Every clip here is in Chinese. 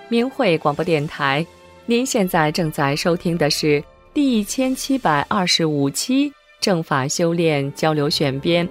明慧广播电台，您现在正在收听的是第1725期正法修炼交流选编。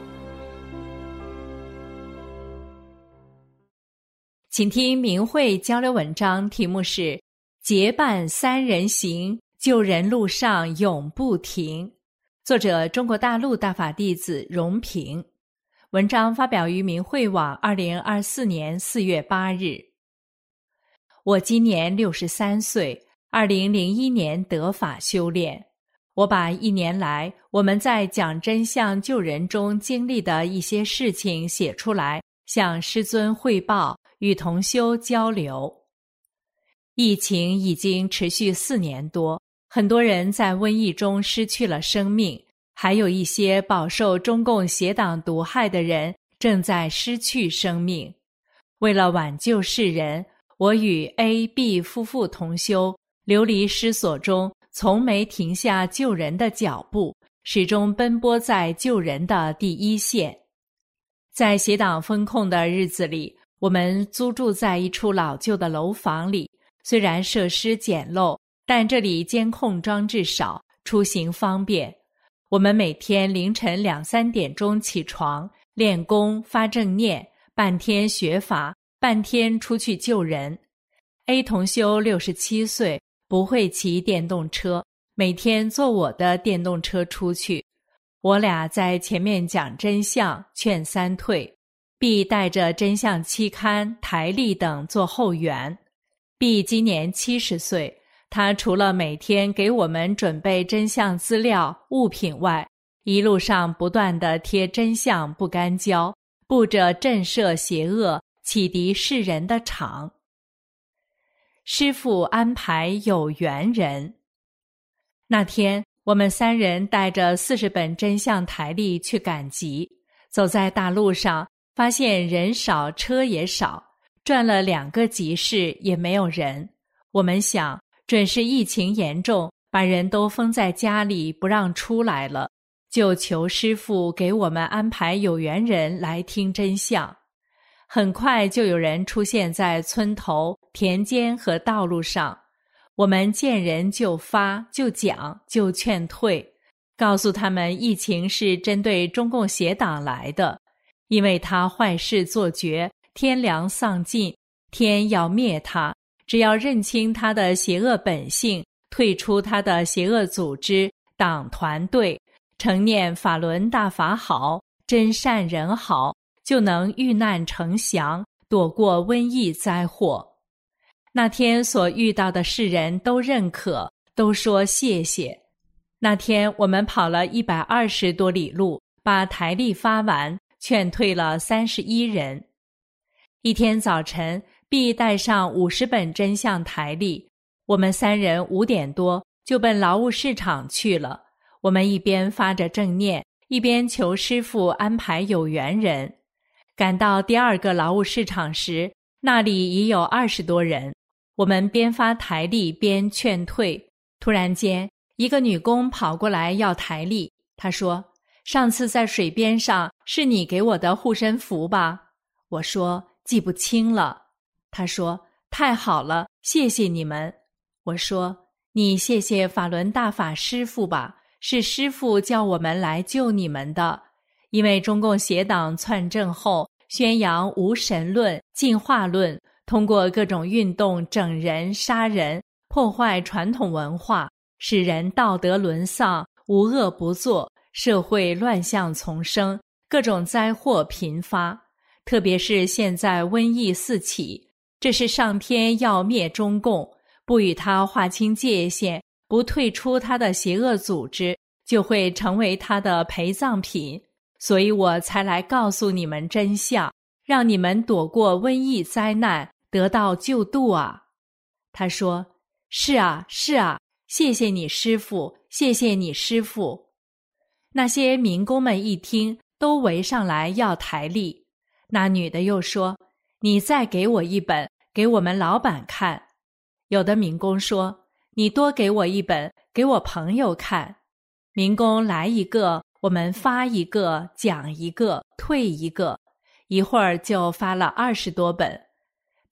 请听明慧交流文章，题目是结伴三人行，救人路上永不停。作者中国大陆大法弟子荣平。文章发表于明慧网2024年4月8日。我今年63岁，2001年得法修炼。我把1年来我们在讲真相救人中经历的一些事情写出来，向师尊汇报，与同修交流。疫情已经持续4年多，很多人在瘟疫中失去了生命，还有一些饱受中共邪党毒害的人正在失去生命。为了挽救世人，我与 A、B 夫妇同修流离失所中，从没停下救人的脚步，始终奔波在救人的第一线。在邪党封控的日子里，我们租住在一处老旧的楼房里，虽然设施简陋，但这里监控装置少，出行方便。我们每天凌晨2、3点钟起床，练功发正念，半天学法，半天出去救人。A 同修67岁，不会骑电动车，每天坐我的电动车出去。我俩在前面讲真相，劝三退。B 带着真相期刊、台历等做后援。B 今年70岁，他除了每天给我们准备真相资料、物品外，一路上不断地贴真相不干胶，布着震慑邪恶、启迪世人的场。师父安排有缘人。那天我们3人带着40本真相台历去赶集，走在大路上，发现人少车也少，转了2个集市也没有人。我们想，准是疫情严重，把人都封在家里不让出来了，就求师父给我们安排有缘人来听真相。很快就有人出现在村头、田间和道路上，我们见人就发、就讲、就劝退，告诉他们疫情是针对中共邪党来的，因为他坏事做绝，天良丧尽，天要灭他，只要认清他的邪恶本性，退出他的邪恶组织、党团队，承念法轮大法好，真善人好，就能遇难成祥，躲过瘟疫灾祸。那天所遇到的世人都认可，都说谢谢。那天我们跑了120多里路，把台历发完，劝退了31人。一天早晨，B 带上50本真相台历，我们3人5点多就奔劳务市场去了。我们一边发着正念，一边求师父安排有缘人。赶到第2个劳务市场时，那里已有20多人。我们边发台历边劝退，突然间，一个女工跑过来要台历。她说：“上次在水边上是你给我的护身符吧？”我说：“记不清了。”她说：“太好了，谢谢你们。”我说：“你谢谢法轮大法师父吧，是师父叫我们来救你们的。因为中共邪党篡政后，宣扬无神论、进化论，通过各种运动整人、杀人，破坏传统文化，使人道德沦丧，无恶不作，社会乱象丛生，各种灾祸频发。特别是现在瘟疫四起，这是上天要灭中共，不与他划清界限，不退出他的邪恶组织，就会成为他的陪葬品。所以我才来告诉你们真相，让你们躲过瘟疫灾难，得到救度啊。他说：“是啊，是啊，谢谢你师父，谢谢你师父。”那些民工们一听，都围上来要台历。那女的又说：“你再给我一本，给我们老板看。”有的民工说：“你多给我一本，给我朋友看。”民工来一个，我们发一个，讲一个，退一个，一会儿就发了20多本。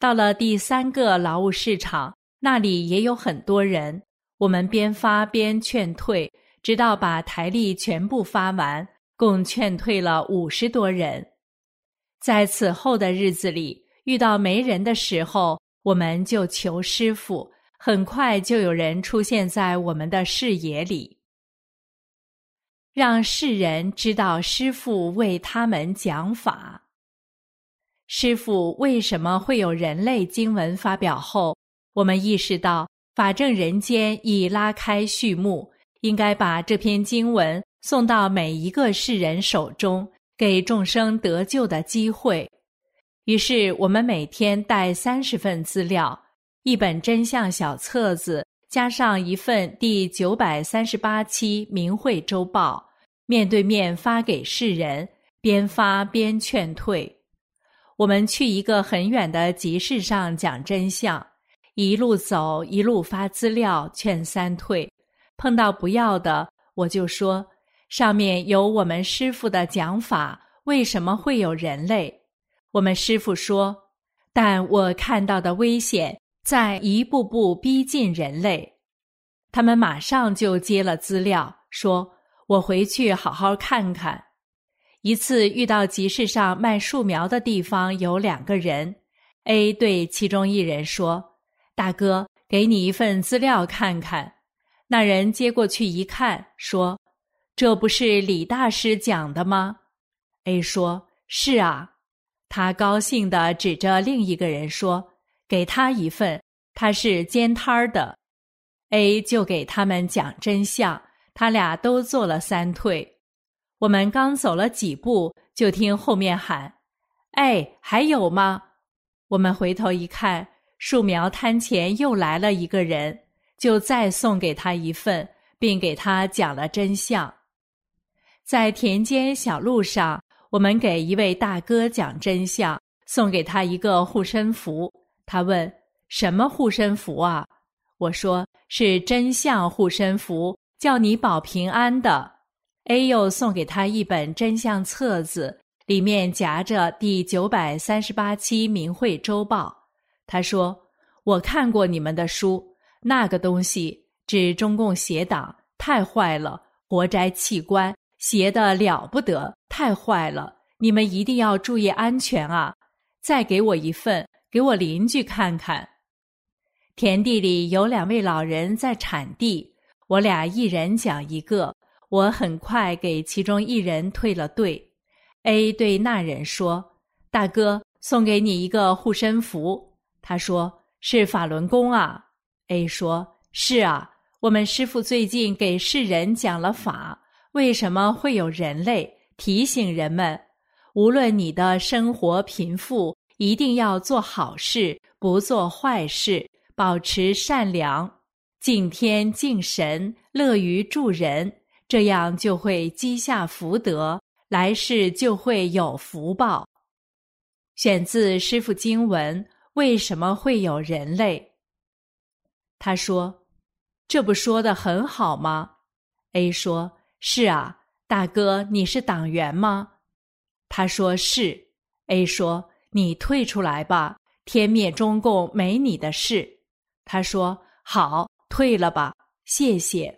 到了第3个劳务市场，那里也有很多人，我们边发边劝退，直到把台历全部发完，共劝退了50多人。在此后的日子里，遇到没人的时候，我们就求师父，很快就有人出现在我们的视野里，让世人知道师父为他们讲法。师父为什么会有人类经文发表后，我们意识到法正人间已拉开序幕，应该把这篇经文送到每一个世人手中，给众生得救的机会。于是我们每天带30份资料，一本真相小册子，加上一份第938期明慧周报，面对面发给世人，边发边劝退。我们去一个很远的集市上讲真相，一路走一路发资料劝3退，碰到不要的我就说，上面有我们师父的讲法，为什么会有人类？我们师父说，但我看到的危险在一步步逼近人类。他们马上就接了资料，说我回去好好看看。一次遇到集市上卖树苗的地方有2个人， A 对其中一人说，大哥，给你一份资料看看。那人接过去一看，说，这不是李大师讲的吗？ A 说，是啊。他高兴地指着另一个人说，给他一份，他是煎摊的。 A 就给他们讲真相，他俩都做了3退。我们刚走了几步，就听后面喊，哎，还有吗？我们回头一看，树苗摊前又来了一个人，就再送给他一份，并给他讲了真相。在田间小路上，我们给一位大哥讲真相，送给他一个护身符。他问，什么护身符啊？我说，是真相护身符，叫你保平安的。A 又送给他一本真相册子，里面夹着第938期明慧周报。他说，我看过你们的书，那个东西指中共邪党，太坏了，活摘器官，邪得了不得，太坏了，你们一定要注意安全啊！再给我一份，给我邻居看看。田地里有2位老人在铲地，我俩一人讲一个，我很快给其中一人退了队。 A 对那人说，大哥，送给你一个护身符。他说，是法轮功啊。 A 说，是啊，我们师父最近给世人讲了法，为什么会有人类，提醒人们，无论你的生活贫富，一定要做好事，不做坏事，保持善良，敬天敬神，乐于助人，这样就会积下福德，来世就会有福报。选自师父经文，为什么会有人类？他说，这不说得很好吗？ A 说，是啊，大哥，你是党员吗？他说是。 A 说，你退出来吧，天灭中共没你的事。他说，好，退了吧，谢谢。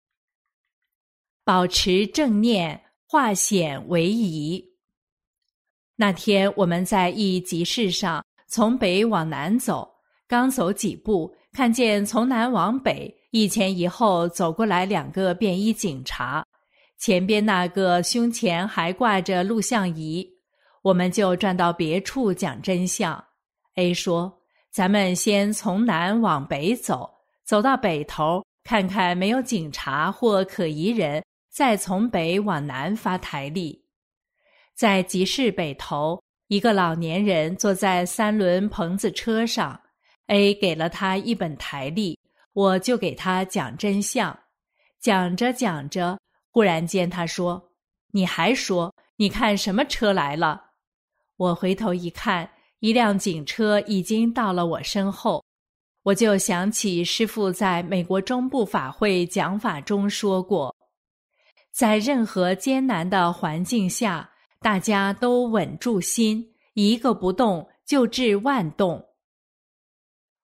保持正念，化险为夷。那天我们在一集市上从北往南走，刚走几步，看见从南往北一前一后走过来2个便衣警察，前边那个胸前还挂着录像仪。我们就转到别处讲真相。 A 说，咱们先从南往北走，走到北头看看没有警察或可疑人，再从北往南发台历。在集市北头，一个老年人坐在3轮棚子车上， A 给了他一本台历，我就给他讲真相。讲着讲着，忽然间他说，你还说，你看什么车来了？我回头一看，一辆警车已经到了我身后。我就想起师父在美国中部法会讲法中说过，在任何艰难的环境下，大家都稳住心，一个不动就治万动。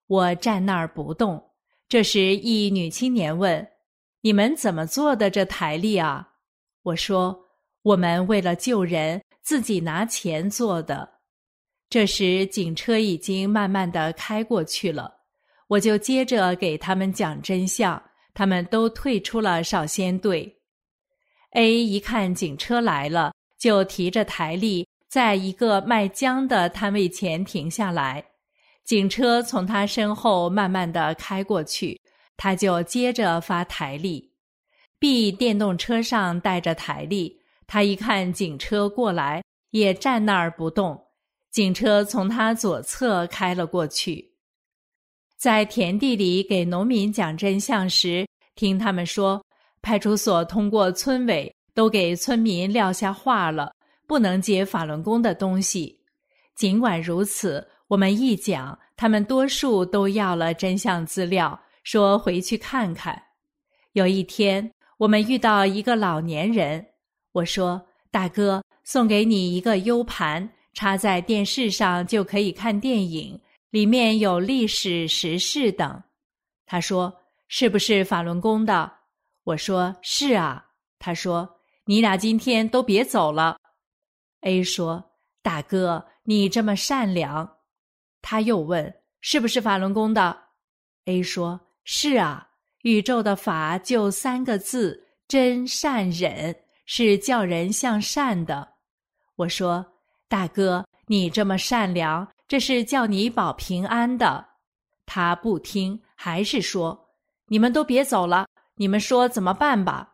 我站那儿不动。这时一女青年问：你们怎么做的这台历啊？我说：我们为了救人，自己拿钱做的。这时警车已经慢慢地开过去了，我就接着给他们讲真相，他们都退出了少先队。A 一看警车来了，就提着台历在一个卖姜的摊位前停下来，警车从他身后慢慢地开过去，他就接着发台历。B 电动车上带着台历，他一看警车过来，也站那儿不动，警车从他左侧开了过去。在田地里给农民讲真相时，听他们说，派出所通过村委都给村民撂下话了，不能接法轮功的东西。尽管如此，我们一讲，他们多数都要了真相资料，说回去看看。有一天，我们遇到一个老年人，我说：大哥，送给你一个 U 盘，插在电视上就可以看电影，里面有历史时事等。他说：是不是法轮功的？我说：是啊。他说：你俩今天都别走了。A 说：大哥，你这么善良。他又问：是不是法轮功的？ A 说：是啊，宇宙的法就3个字，真善忍，是叫人向善的。我说：大哥，你这么善良，这是叫你保平安的。他不听，还是说：你们都别走了，你们说怎么办吧？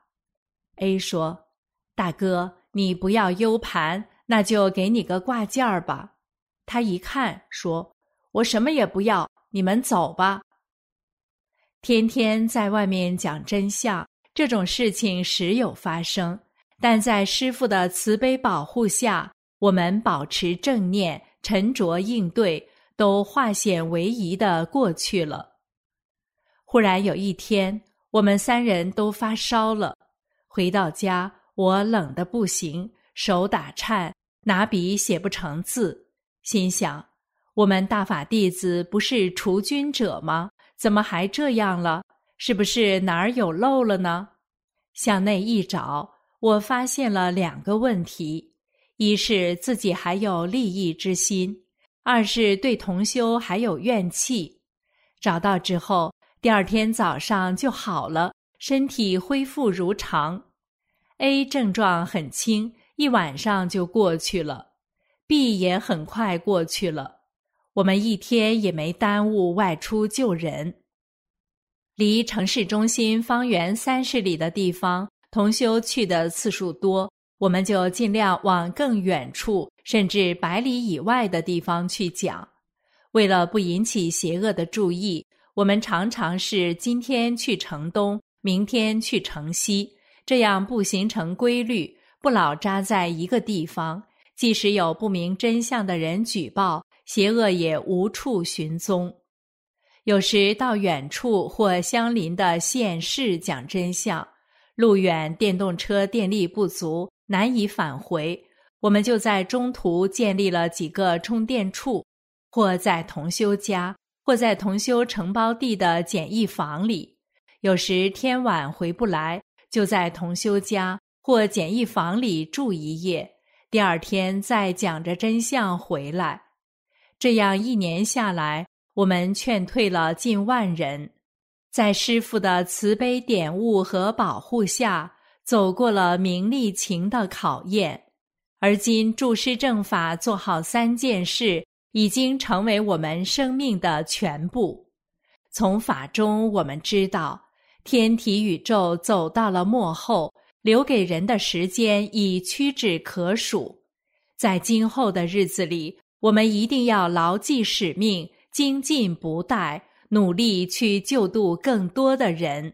A 说：大哥，你不要 U 盘，那就给你个挂件儿吧。他一看说：我什么也不要，你们走吧。天天在外面讲真相，这种事情时有发生，但在师父的慈悲保护下，我们保持正念，沉着应对，都化险为夷地过去了。忽然有一天，我们3人都发烧了，回到家，我冷得不行，手打颤，拿笔写不成字，心想：我们大法弟子不是除菌者吗？怎么还这样了？是不是哪儿有漏了呢？向内一找，我发现了2个问题：一是自己还有利益之心，二是对同修还有怨气。找到之后，第2天早上就好了，身体恢复如常。A 症状很轻，一晚上就过去了。B 也很快过去了。我们一天也没耽误外出救人。离城市中心方圆30里的地方，同修去的次数多，我们就尽量往更远处，甚至100里以外的地方去讲。为了不引起邪恶的注意，我们常常是今天去城东，明天去城西，这样不形成规律，不老扎在一个地方，即使有不明真相的人举报，邪恶也无处寻踪。有时到远处或相邻的县市讲真相，路远电动车电力不足，难以返回，我们就在中途建立了几个充电处，或在同修家，或在同修承包地的简易房里。有时天晚回不来，就在同修家或简易房里住一夜，第2天再讲着真相回来。这样1年下来，我们劝退了近万人，在师父的慈悲点悟和保护下，走过了名利情的考验。而今助师正法做好3件事，已经成为我们生命的全部。从法中我们知道，天体宇宙走到了末后，留给人的时间已屈指可数。在今后的日子里，我们一定要牢记使命，精进不怠，努力去救度更多的人。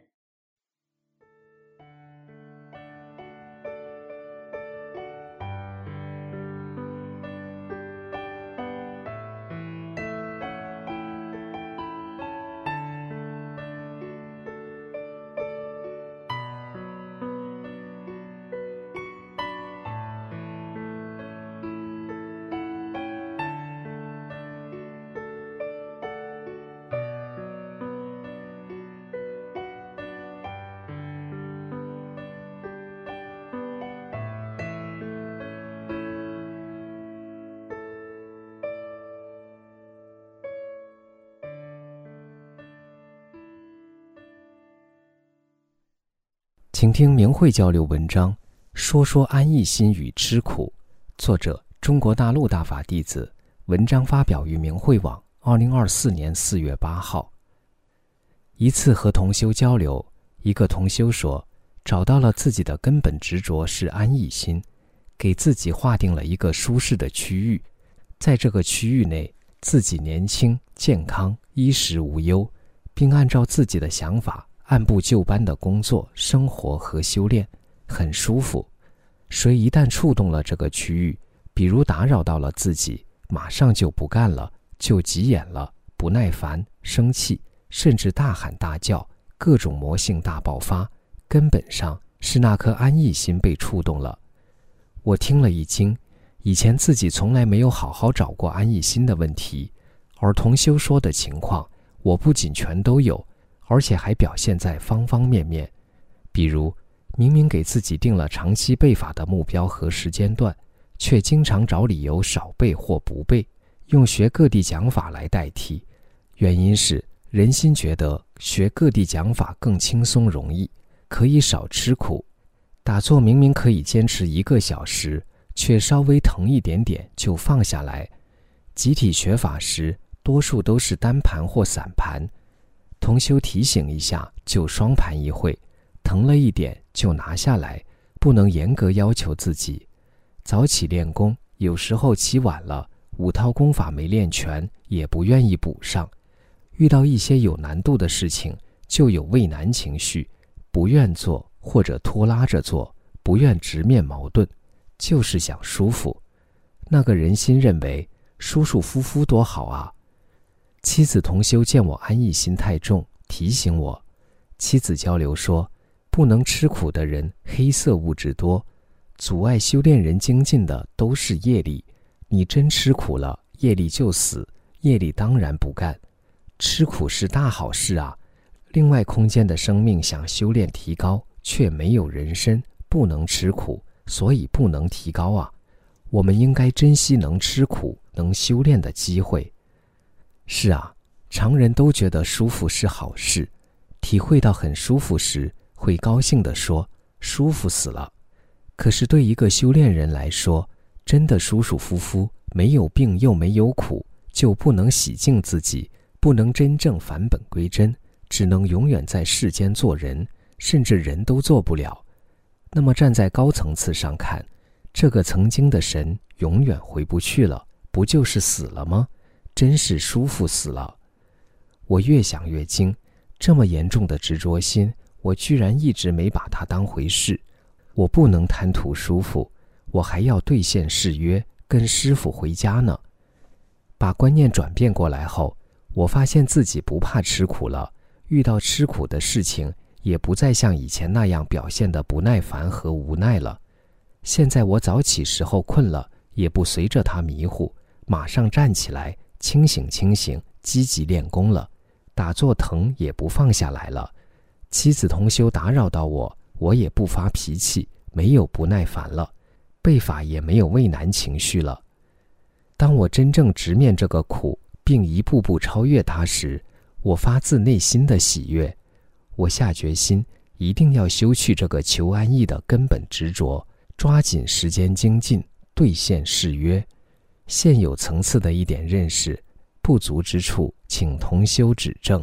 请听明慧交流文章，说说安逸心与吃苦。作者：中国大陆大法弟子。文章发表于明慧网2024年4月8号。一次和同修交流，一个同修说，找到了自己的根本执着是安逸心，给自己划定了一个舒适的区域，在这个区域内，自己年轻、健康、衣食无忧，并按照自己的想法按部就班的工作、生活和修炼，很舒服。谁一旦触动了这个区域，比如打扰到了自己，马上就不干了，就急眼了，不耐烦、生气，甚至大喊大叫，各种魔性大爆发，根本上是那颗安逸心被触动了。我听了一惊，以前自己从来没有好好找过安逸心的问题，而同修说的情况，我不仅全都有，而且还表现在方方面面。比如，明明给自己定了长期背法的目标和时间段，却经常找理由少背或不背，用学各地讲法来代替。原因是人心觉得学各地讲法更轻松容易，可以少吃苦。打坐明明可以坚持1个小时，却稍微疼一点点就放下来。集体学法时，多数都是单盘或散盘，同修提醒一下就双盘一会，疼了一点就拿下来，不能严格要求自己。早起练功，有时候起晚了，5套功法没练全，也不愿意补上。遇到一些有难度的事情，就有畏难情绪，不愿做或者拖拉着做，不愿直面矛盾，就是想舒服。那个人心认为舒舒服服多好啊。妻子同修见我安逸心太重，提醒我。妻子交流说，不能吃苦的人黑色物质多，阻碍修炼人精进的都是业力，你真吃苦了，业力就死，业力当然不干。吃苦是大好事啊，另外空间的生命想修炼提高，却没有人身，不能吃苦，所以不能提高啊。我们应该珍惜能吃苦、能修炼的机会。是啊，常人都觉得舒服是好事，体会到很舒服时，会高兴地说，舒服死了。可是对一个修炼人来说，真的舒舒服服，没有病又没有苦，就不能洗净自己，不能真正返本归真，只能永远在世间做人，甚至人都做不了。那么站在高层次上看，这个曾经的神永远回不去了，不就是死了吗？真是舒服死了。我越想越惊，这么严重的执着心，我居然一直没把它当回事。我不能贪图舒服，我还要兑现誓约，跟师父回家呢。把观念转变过来后，我发现自己不怕吃苦了，遇到吃苦的事情，也不再像以前那样表现得不耐烦和无奈了。现在我早起时候困了，也不随着他迷糊，马上站起来，清醒清醒，积极练功了。打坐疼也不放下来了。妻子同修打扰到我，我也不发脾气，没有不耐烦了，背法也没有畏难情绪了。当我真正直面这个苦，并一步步超越它时，我发自内心的喜悦。我下决心，一定要修去这个求安逸的根本执着，抓紧时间精进，兑现誓约。现有层次的一点认识，不足之处，请同修指正。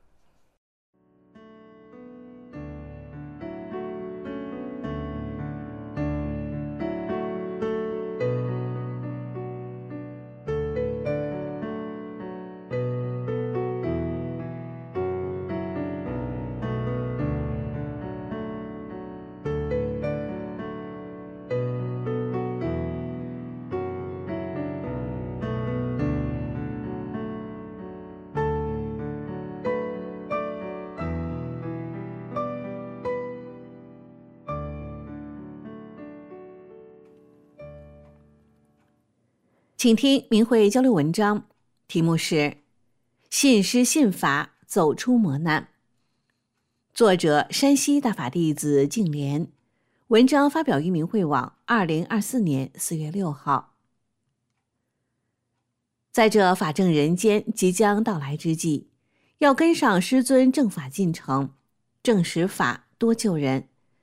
请听明慧交流文章，题目是信师信法走出磨难，作者山西大法弟子净莲，文章发表于明慧网2024年4月6号。在这法正人间即将到来之际，要跟上师尊正法进程，正实法多救人，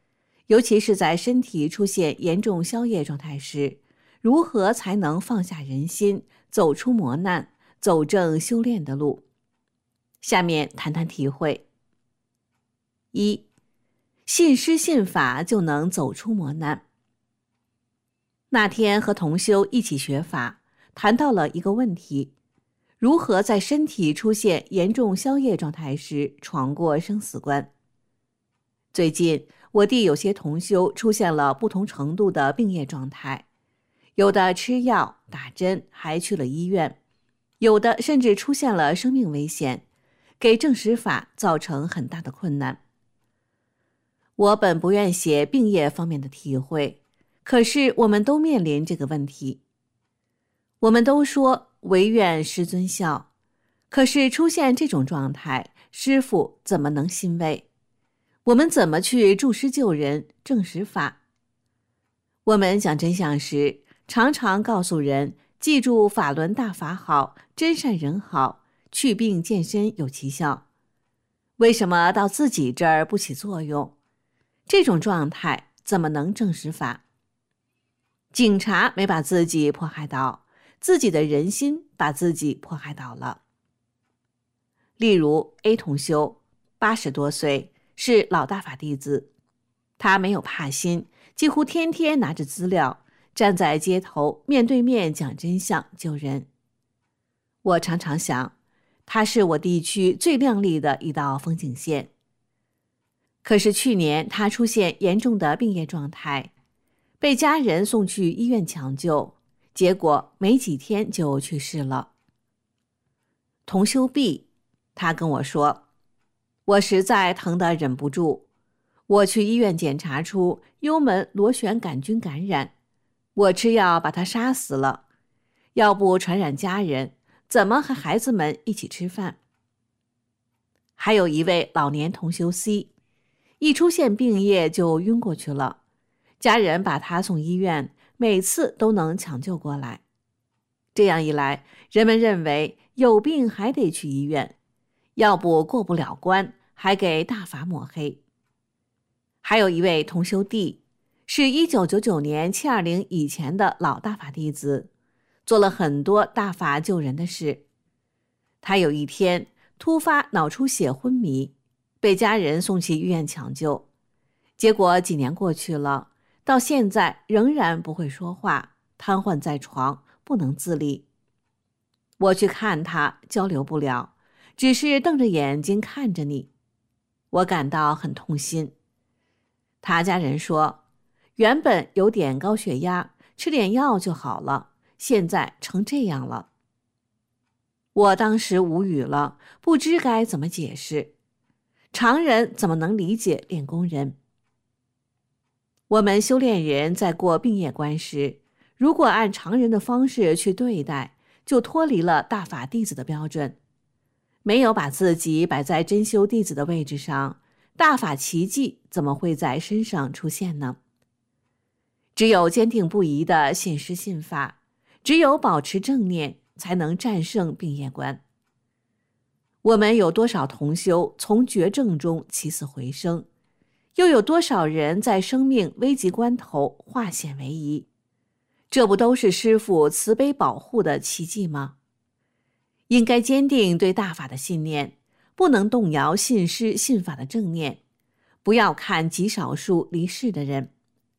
尤其是在身体出现严重消业状态时，如何才能放下人心，走出磨难，走正修炼的路？下面谈谈体会。一，信师信法就能走出磨难。那天和同修一起学法，谈到了一个问题：如何在身体出现严重消业状态时闯过生死关？最近我弟有些同修出现了不同程度的病业状态，有的吃药打针还去了医院，有的甚至出现了生命危险，给正实法造成很大的困难。我本不愿写病业方面的体会，可是我们都面临这个问题。我们都说唯愿师尊孝，可是出现这种状态，师父怎么能欣慰？我们怎么去助师救人，正实法？我们讲真相时，常常告诉人，记住法轮大法好，真善人好，去病健身有奇效。为什么到自己这儿不起作用？这种状态怎么能正实法？警察没把自己迫害倒，自己的人心把自己迫害倒了。例如 A 同修80多岁，是老大法弟子，他没有怕心，几乎天天拿着资料站在街头，面对面讲真相救人。我常常想，他是我地区最亮丽的一道风景线。可是去年他出现严重的病业状态，被家人送去医院抢救，结果没几天就去世了。同修 B， 他跟我说，我实在疼得忍不住，我去医院检查出幽门螺旋杆菌感染，我吃药把他杀死了，要不传染家人，怎么和孩子们一起吃饭？还有一位老年同修 C， 一出现病业就晕过去了，家人把他送医院，每次都能抢救过来。这样一来，人们认为有病还得去医院，要不过不了关，还给大法抹黑。还有一位同修弟，是1999年720以前的老大法弟子，做了很多大法救人的事。他有一天突发脑出血昏迷，被家人送去医院抢救，结果几年过去了，到现在仍然不会说话，瘫痪在床，不能自理。我去看他，交流不了，只是瞪着眼睛看着你，我感到很痛心。他家人说，原本有点高血压，吃点药就好了，现在成这样了。我当时无语了，不知该怎么解释。常人怎么能理解练功人？我们修炼人在过病业关时，如果按常人的方式去对待，就脱离了大法弟子的标准，没有把自己摆在真修弟子的位置上，大法奇迹怎么会在身上出现呢？只有坚定不移的信师信法，只有保持正念，才能战胜病业关。我们有多少同修从绝症中起死回生，又有多少人在生命危急关头化险为夷？这不都是师父慈悲保护的奇迹吗？应该坚定对大法的信念，不能动摇信师信法的正念，不要看极少数离世的人。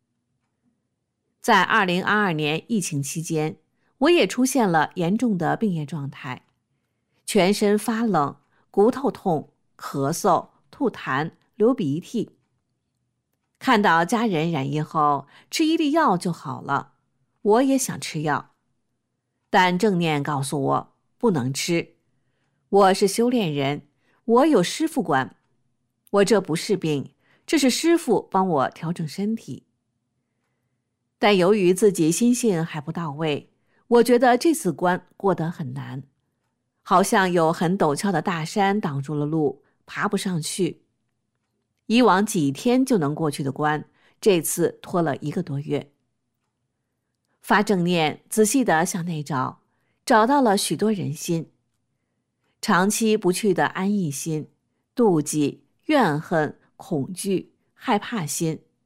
在2022年疫情期间，我也出现了严重的病业状态，全身发冷，骨头痛，咳嗽，吐痰，流鼻涕。看到家人染疫后，吃一粒药就好了，我也想吃药，但正念告诉我不能吃。我是修炼人，我有师父管，我这不是病，这是师父帮我调整身体。但由于自己心性还不到位，我觉得这次关过得很难，好像有很陡峭的大山挡住了路，爬不上去。以往几天就能过去的关，这次拖了1个多月。发正念，仔细地向内找，找到了许多人心。长期不去的安逸心、妒忌、怨恨、恐惧、害怕心，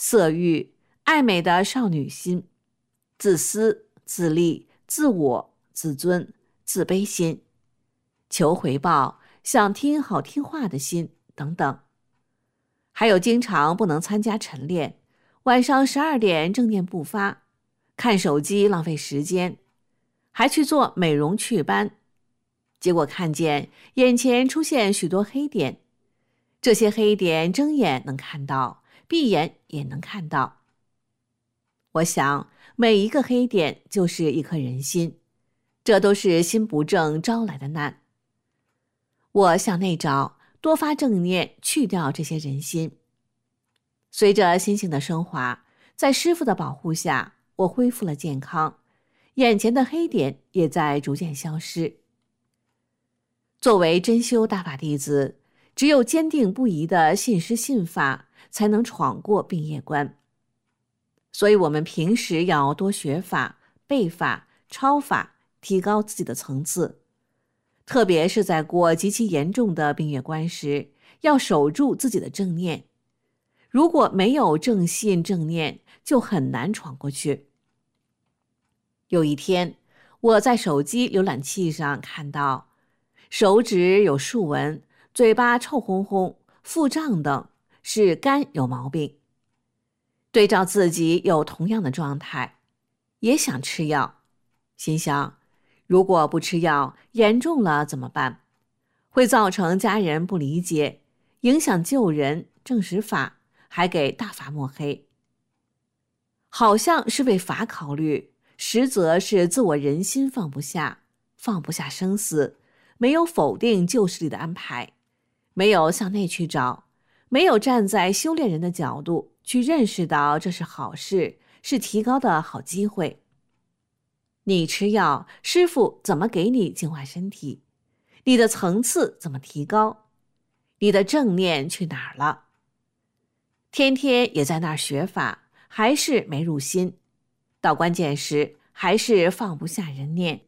色欲、爱美的少女心、自私、自利、自我、自尊、自卑心、求回报、想听好听话的心等等。还有经常不能参加晨练，晚上12点正念不发，看手机浪费时间，还去做美容祛斑，结果看见眼前出现许多黑点，这些黑点睁眼能看到，闭眼也能看到。我想每一个黑点就是一颗人心，这都是心不正招来的难。我向内找，多发正念，去掉这些人心。随着心性的升华，在师父的保护下，我恢复了健康，眼前的黑点也在逐渐消失。作为真修大法弟子，只有坚定不移的信师信法，才能闯过病业关。所以我们平时要多学法、背法、抄法，提高自己的层次。特别是在过极其严重的病业关时，要守住自己的正念。如果没有正信正念，就很难闯过去。有一天，我在手机浏览器上看到，手指有竖纹，嘴巴臭烘烘、腹胀等，是肝有毛病。对照自己有同样的状态，也想吃药，心想，如果不吃药，严重了怎么办？会造成家人不理解，影响救人、证实法，还给大法抹黑。好像是为法考虑，实则是自我人心放不下，放不下生死，没有否定旧势力的安排，没有向内去找，没有站在修炼人的角度去认识到这是好事，是提高的好机会。你吃药，师父怎么给你净化身体？你的层次怎么提高？你的正念去哪儿了？天天也在那儿学法，还是没入心，到关键时还是放不下人念。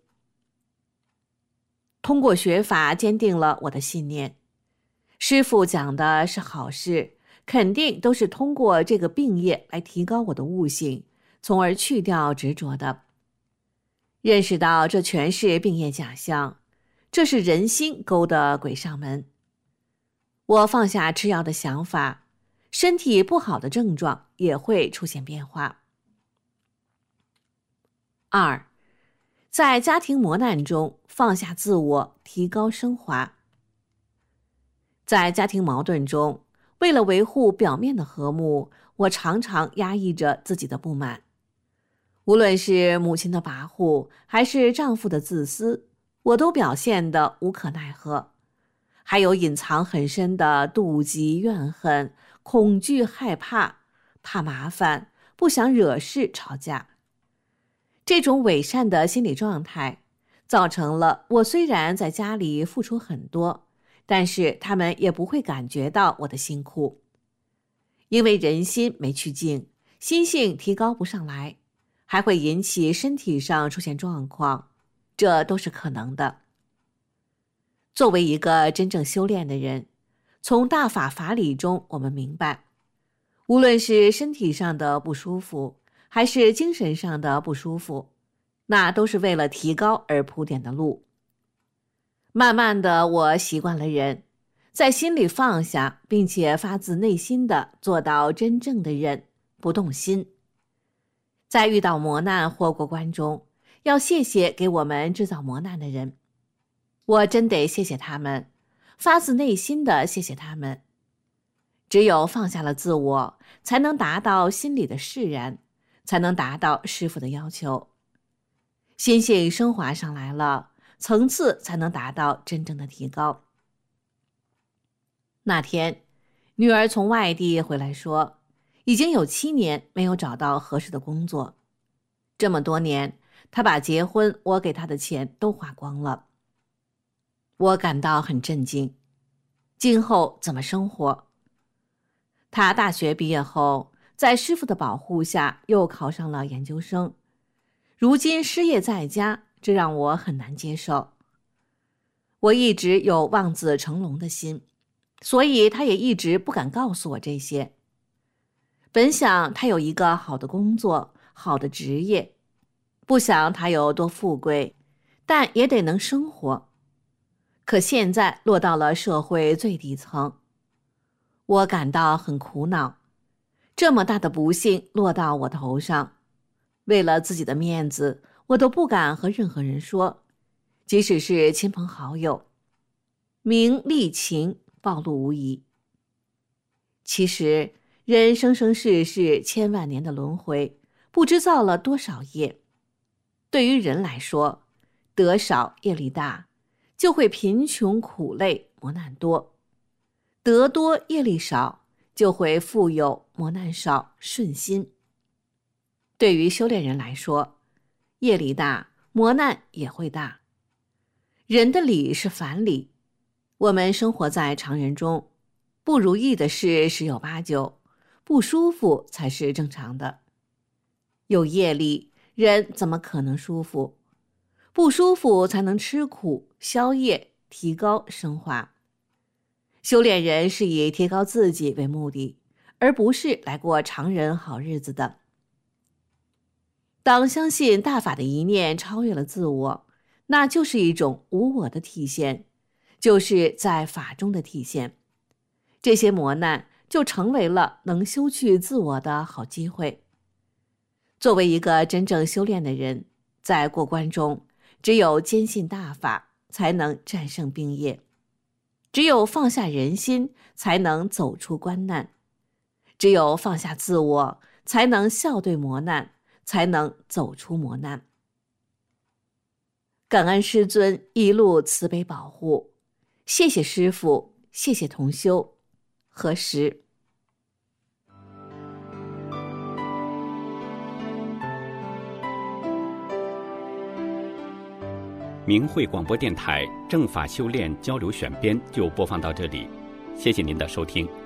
通过学法坚定了我的信念，师父讲的是好事，肯定都是通过这个病业来提高我的悟性，从而去掉执着的。认识到这全是病业假象，这是人心勾的鬼上门。我放下吃药的想法，身体不好的症状也会出现变化。2，在家庭磨难中放下自我，提高升华。在家庭矛盾中，为了维护表面的和睦，我常常压抑着自己的不满。无论是母亲的跋扈，还是丈夫的自私，我都表现得无可奈何。还有隐藏很深的妒忌、怨恨、恐惧、害怕，怕麻烦，不想惹事吵架。这种伪善的心理状态，造成了我虽然在家里付出很多，但是他们也不会感觉到我的辛苦。因为人心没去静，心性提高不上来，还会引起身体上出现状况，这都是可能的。作为一个真正修炼的人，从大法法理中我们明白，无论是身体上的不舒服，还是精神上的不舒服，那都是为了提高而铺点的路。慢慢的，我习惯了忍，在心里放下，并且发自内心的做到真正的忍，不动心。在遇到磨难或过关中，要谢谢给我们制造磨难的人。我真得谢谢他们，发自内心的谢谢他们。只有放下了自我，才能达到心里的释然，才能达到师父的要求。心性升华上来了，层次才能达到真正的提高。那天，女儿从外地回来说，已经有7年没有找到合适的工作。这么多年，她把结婚我给她的钱都花光了。我感到很震惊，今后怎么生活？她大学毕业后，在师父的保护下又考上了研究生，如今失业在家，这让我很难接受。我一直有望子成龙的心，所以她也一直不敢告诉我这些。 本想他有一个好的工作，好的职业，不想他有多富贵，但也得能生活。可现在落到了社会最底层，我感到很苦恼。这么大的不幸落到我头上，为了自己的面子，我都不敢和任何人说，即使是亲朋好友。名利情暴露无遗。其实人生生世世千万年的轮回，不知造了多少业。对于人来说，得少业力大，就会贫穷苦累磨难多；得多业力少，就会富有磨难少顺心。对于修炼人来说，业力大，磨难也会大。人的理是反理，我们生活在常人中，不如意的事十有八九，不舒服才是正常的。有业力，人怎么可能舒服？不舒服才能吃苦消业，提高升华。修炼人是以提高自己为目的，而不是来过常人好日子的。当相信大法的一念超越了自我，那就是一种无我的体现，就是在法中的体现。这些磨难就成为了能修去自我的好机会。作为一个真正修炼的人，在过关中，只有坚信大法，才能战胜病业；只有放下人心，才能走出关难；只有放下自我，才能笑对磨难，才能走出磨难。感恩师尊一路慈悲保护，谢谢师父，谢谢同修。何时？ 明慧广播电台正法修炼交流选编就播放到这里，谢谢您的收听。